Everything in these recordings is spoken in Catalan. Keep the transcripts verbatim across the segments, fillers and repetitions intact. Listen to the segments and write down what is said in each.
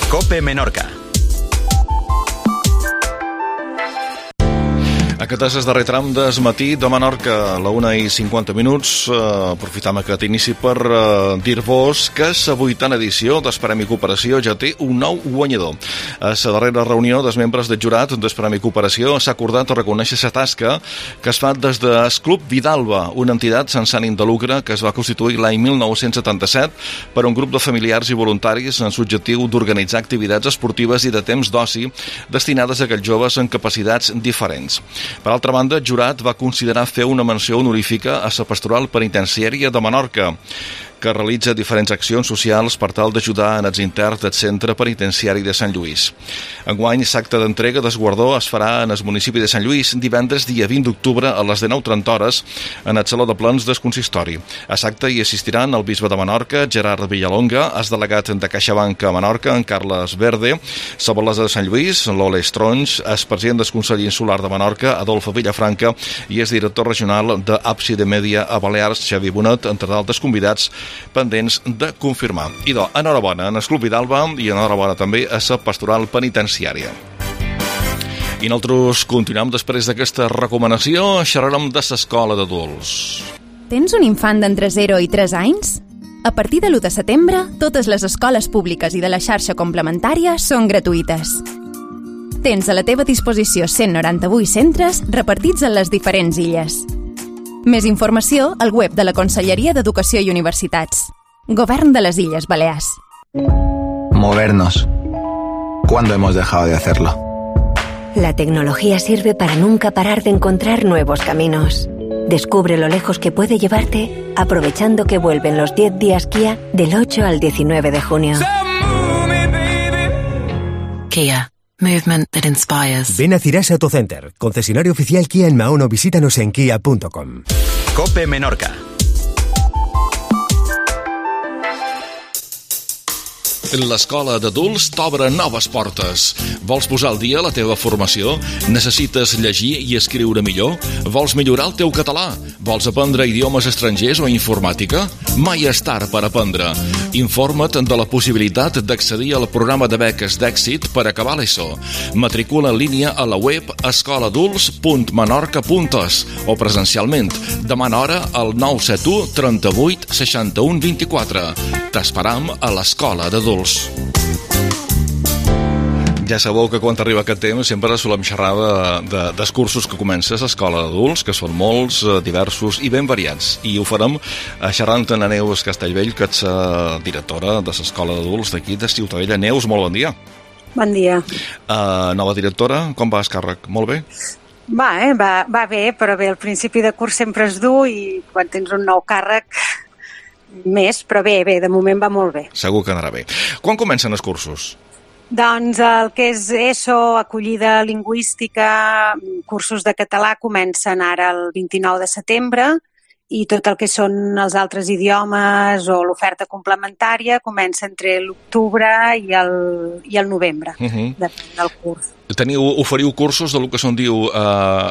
COPE Menorca. Aquest és el darrer tram del matí de Menorca, a la una i cinquanta minuts. Uh, aprofitam aquest inici per uh, dir-vos que la vuitena edició del Premi Cooperació ja té un nou guanyador. A la darrera reunió dels membres del jurat del Premi Cooperació s'ha acordat reconèixer la tasca que es fa des del Club Vidalba, una entitat sense ànim de lucre que es va constituir l'any mil nou-cents setanta-set per un grup de familiars i voluntaris amb l'objectiu d'organitzar activitats esportives i de temps d'oci destinades a aquells joves amb capacitats diferents. Per altra banda, el jurat va considerar fer una menció honorífica a la Pastoral Penitenciària de Menorca, que realitza diferents accions socials per tal d'ajudar en els interns del Centre Penitenciari de Sant Lluís. Enguany, l'acte d'entrega del guardó es farà en el municipi de Sant Lluís divendres dia vint d'octubre a les dinou trenta hores en el Saló de Plens del Consistori. A l'acte hi assistiran el bisbe de Menorca, Gerard Villalonga, el delegat de CaixaBank a Menorca, en Carles Verde, la batlessa de Sant Lluís, l'Ole Estronys, el president del Consell Insular de Menorca, Adolfo Villafranca, i el director regional d'Àbside Media a Balears, Xavi Bonet, entre d'altres convidats pendents de confirmar. Idò, enhorabona en el Club Vidalba i enhorabona també a la Pastoral Penitenciària. I nosaltres continuem després d'aquesta recomanació, xerrarem de l'escola d'adults. Tens un infant d'entre zero i tres anys? A partir de l'u de setembre, totes les escoles públiques i de la xarxa complementària són gratuïtes. Tens a la teva disposició cent noranta-vuit centres repartits en les diferents illes. Més informació al web de la Conselleria d'Educació i Universitats. Govern de les Illes Balears. Movernos. ¿Cuándo hemos dejado de hacerlo? La tecnología sirve para nunca parar de encontrar nuevos caminos. Descubre lo lejos que puede llevarte aprovechando que vuelven los diez días Kia del ocho al diecinueve de junio. Kia. Movement that inspires. Ven a Cirasa Autocenter, concesionario oficial Kia en Mahón o visítanos en kia punto com. COPE Menorca. L'escola d'adults t'obre noves portes. Vols posar al dia la teva formació? Necessites llegir i escriure millor? Vols millorar el teu català? Vols aprendre idiomes estrangers o informàtica? Mai és tard per aprendre. Informa't de la possibilitat d'accedir al programa de beques d'èxit per acabar l'ESO. Matricula en línia a la web escola adults punt menorca punt es o presencialment. Demana hora al nou set u trenta-vuit seixanta-u vint-i-quatre. T'esperam a l'escola d'adults. Ja sabeu que quan arriba aquest temps sempre solem xerrar de, de, dels cursos que comença a l'escola d'adults, que són molts, diversos i ben variats. I ho farem xerrant amb Neus Castellvell, que és la directora de l'escola d'adults d'aquí de Ciutadella. Neus, molt bon dia. Bon dia. Uh, nova directora, com va el càrrec? Molt bé? Va, eh? va, va bé, però bé, al principi de curs sempre és dur i quan tens un nou càrrec més, però bé, bé, de moment va molt bé. Segur que anarà bé. Quan comencen els cursos? Doncs el que és ESO, acollida lingüística, cursos de català comencen ara el vint-i-nou de setembre i tot el que són els altres idiomes o l'oferta complementària comença entre l'octubre i el, i el novembre, uh-huh. Depèn del curs. Teniu, oferiu cursos de lo que se'n diu eh,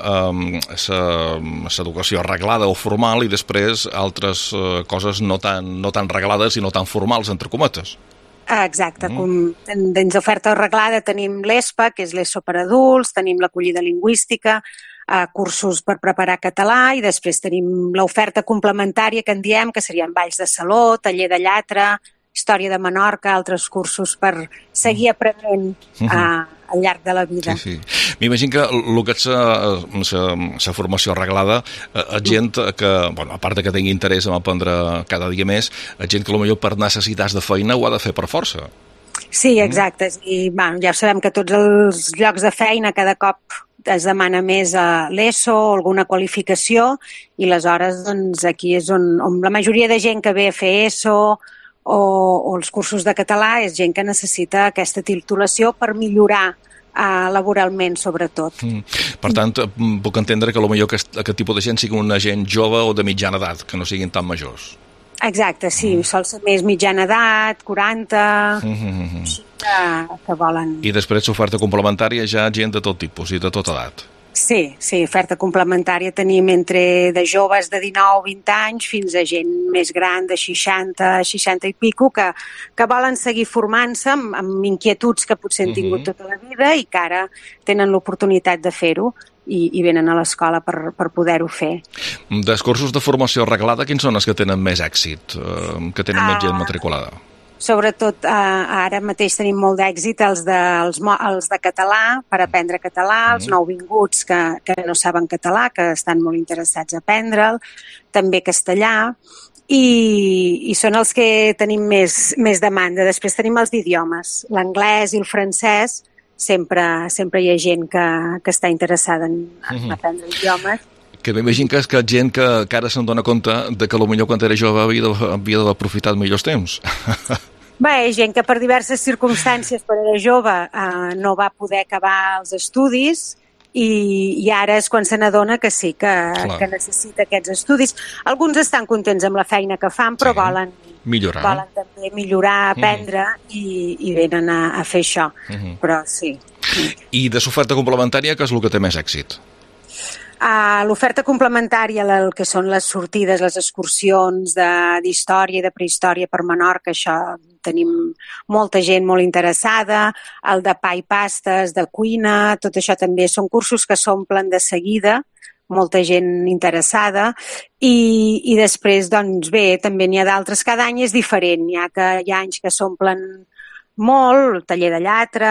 eh, l'educació reglada o formal i després altres eh, coses no tan, no tan reglades i no tan formals, entre cometes. Exacte. Mm. Dins d'oferta reglada tenim l'ESPA, que és l'ESO per adults, tenim l'acollida lingüística, eh, cursos per preparar català i després tenim l'oferta complementària que en diem, que serien balls de saló, taller de lletra, història de Menorca, altres cursos per seguir aprenent eh, al llarg de la vida. Sí, sí. M'imagino que el que és la formació arreglada, eh, gent que, bueno, a part que tingui interès en aprendre cada dia més, gent que potser per necessitats de feina ho ha de fer per força. Sí, exacte. I bueno, ja sabem que tots els llocs de feina cada cop es demana més a l'ESO o alguna qualificació i aleshores doncs, aquí és on, on la majoria de gent que ve a fer ESO o, o els cursos de català és gent que necessita aquesta titulació per millorar uh, laboralment, sobretot. Mm. Per tant, puc entendre que potser aquest, aquest tipus de gent sigui una gent jove o de mitjana edat, que no siguin tan majors. Exacte, sí, mm. sol ser més mitjana edat, quaranta, mm-hmm. així que, que volen. I després l'oferta complementària ja gent de tot tipus i de tota edat. Sí, sí, oferta complementària tenim entre de joves de dinou a vint anys fins a gent més gran de seixanta, seixanta i pico que, que volen seguir formant-se amb, amb inquietuds que potser han tingut tota la vida i que ara tenen l'oportunitat de fer-ho i, i venen a l'escola per, per poder-ho fer. Dels cursos de formació reglada, quins són els que tenen més èxit, eh, que tenen més gent matriculada? Sobretot eh, ara mateix tenim molt d'èxit els de, els, els de català, per aprendre català, els nouvinguts que, que no saben català, que estan molt interessats a aprendre'l, també castellà, i, i són els que tenim més, més demanda. Després tenim els d'idiomes, l'anglès i el francès, sempre, sempre hi ha gent que, que està interessada en, en aprendre idiomes. Que m'imagino que és que gent que, que ara se'n dona compte de que potser quan era jove havia d'haver aprofitat millors temps. Bé, hi ha gent que per diverses circumstàncies, quan era jove, eh, no va poder acabar els estudis i, i ara és quan se n'adona que sí, que, que necessita aquests estudis. Alguns estan contents amb la feina que fan, però sí, volen, millorar. volen també millorar, aprendre mm. i, i venen a, a fer això. Mm-hmm. Però sí. I de l'oferta complementària, què és el que té més èxit? Uh, l'oferta complementària, el que són les sortides, les excursions d'història i de prehistòria per Menorca, això tenim molta gent molt interessada, el de pa i pastes, de cuina, tot això també són cursos que s'omplen de seguida, molta gent interessada, i, i després, doncs bé, també n'hi ha d'altres, cada any és diferent, hi ha, que, hi ha anys que s'omplen molt, el taller de llatra,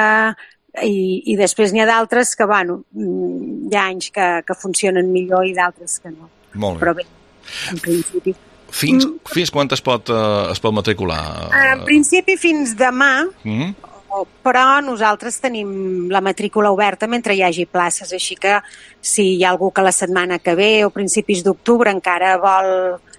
I, i després n'hi ha d'altres que, bueno, hi ha anys que, que funcionen millor i d'altres que no. Molt bé. Però bé, en principi... Fins, fins quan es pot, uh, es pot matricular? En principi fins demà, mm-hmm. però nosaltres tenim la matrícula oberta mentre hi hagi places, així que si hi ha algú que la setmana que ve o principis d'octubre encara vol,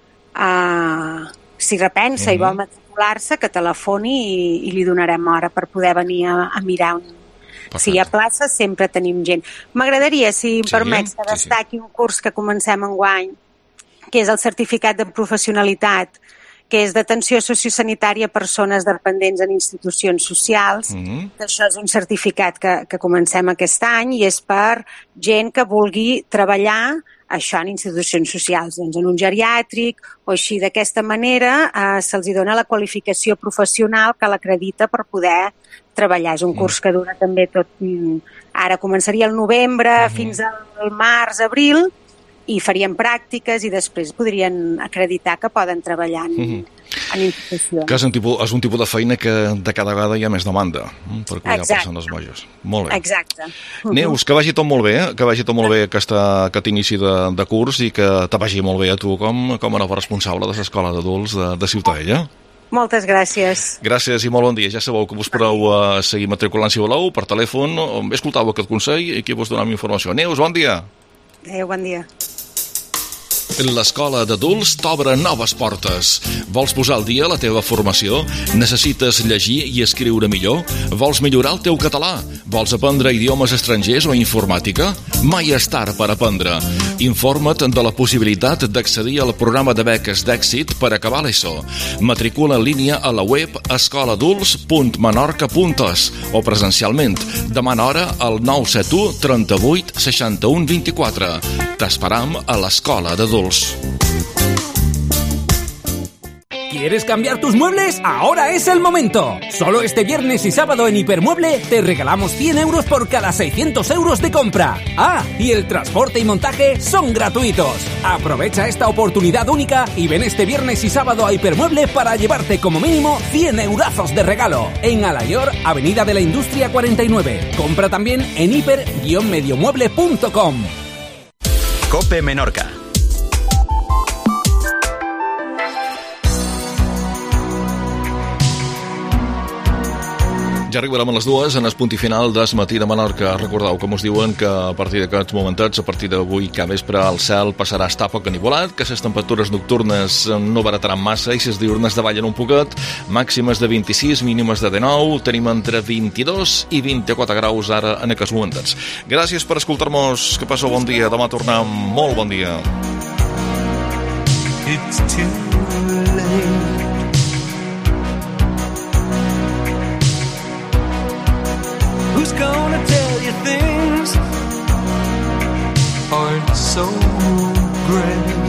uh, si repensa mm-hmm. i vol matricular-se, que telefoni i, i li donarem hora per poder venir a, a mirar un Perfecte. Si hi ha places, sempre tenim gent. M'agradaria, si em sí, permets, que destaqui sí, sí. un curs que comencem enguany, que és el certificat de professionalitat, que és d'atenció sociosanitària a persones dependents en institucions socials. Mm-hmm. Això és un certificat que, que comencem aquest any i és per gent que vulgui treballar això en institucions socials, doncs en un geriàtric o així. D'aquesta manera eh, se'ls dona la qualificació professional que l'acredita per poder treballar. És un curs que dura també tot... Ara començaria el novembre uh-huh. fins al març, abril, i farien pràctiques i després podrien acreditar que poden treballar en, uh-huh. en institucions. Que és un, tipus, és un tipus de feina que de cada vegada hi ha més demanda per cuidar persones majors. Molt bé. Exacte. Uh-huh. Neus, que vagi tot molt bé, que vagi tot molt bé aquesta, aquest inici de, de curs i que te vagi molt bé a tu com, com a nova responsable de l'Escola d'Adults de, de Ciutadella. Moltes gràcies. Gràcies i molt bon dia. Ja sabeu que vos podeu uh, seguir matriculant si voleu per telèfon, escoltau aquest consell i aquí vos donem informació. Neus, bon dia. Adéu, bon dia. L'Escola d'Adults t'obre noves portes. Vols posar al dia la teva formació? Necessites llegir i escriure millor? Vols millorar el teu català? Vols aprendre idiomes estrangers o informàtica? Mai és tard per aprendre. Informa't de la possibilitat d'accedir al programa de beques d'èxit per acabar l'ESO. Matricula en línia a la web escoladults punt menorca punt es o presencialment. Demana hora al nou set u trenta-vuit seixanta-u vint-i-quatre. T'esperam a l'Escola d'Adults. ¿Quieres cambiar tus muebles? Ahora es el momento. Solo este viernes y sábado en Hipermueble te regalamos cien euros por cada seiscientos euros de compra. Ah, y el transporte y montaje son gratuitos. Aprovecha esta oportunidad única y ven este viernes y sábado a Hipermueble para llevarte como mínimo cien eurazos de regalo. En Alayor, Avenida de la Industria cuarenta y nueve. Compra también en hiper guion mediomueble punto com. Cope Menorca. Ja arribarem a les dues en el punt i final del matí de Menorca. Recordeu, com us diuen, que a partir d'aquests momentats, a partir d'avui que vespre, el cel passarà a estar poc anivolat, que les temperatures nocturnes no barataran massa i les diurnes davallen un poquet, màximes de vint-i-sis, mínimes de dinou, tenim entre vint-i-dos i vint-i-quatre graus ara en aquests moments. Gràcies per escoltar-nos, que passeu bon dia, demà tornem, molt bon dia. It's too late. Who's gonna tell you things regret.